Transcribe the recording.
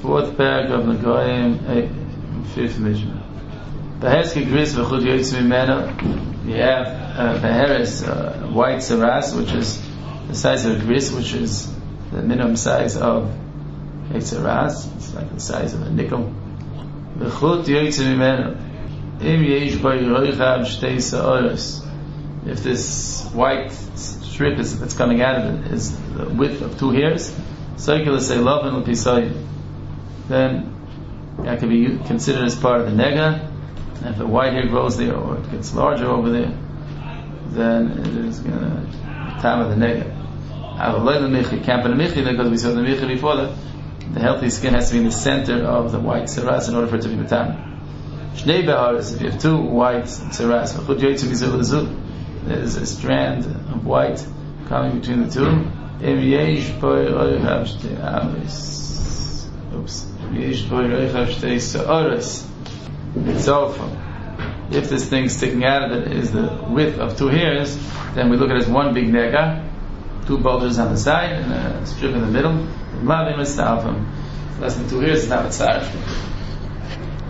Fourth paragraph of Nagoyim, fifth Mishnah. Beheske gris v'chud yoytz mimeno. You have beheres, white saras, which is the size of a gris, which is the minimum size of a saras. It's like the size of a nickel. V'chud yoytz mimeno. Im yesh bo yiroichav shtei sa'oros. If this white strip that's coming out of it is the width of 2 hairs, circular say love and l'pisayim, then that can be considered as part of the nega. And if a white hair grows there or it gets larger over there, then it is going to time of the nega. It can't be the michi because we saw the michi before that the healthy skin has to be in the center of the white saras in order for it to be matam. Shnei beharis, if you have 2 white saras, there's a strand of white coming between the 2. So, if this thing sticking out of it is the width of 2 hairs, then we look at it as one big nega, 2 bulges on the side and a strip in the middle. Less than 2 hairs is not a tzar.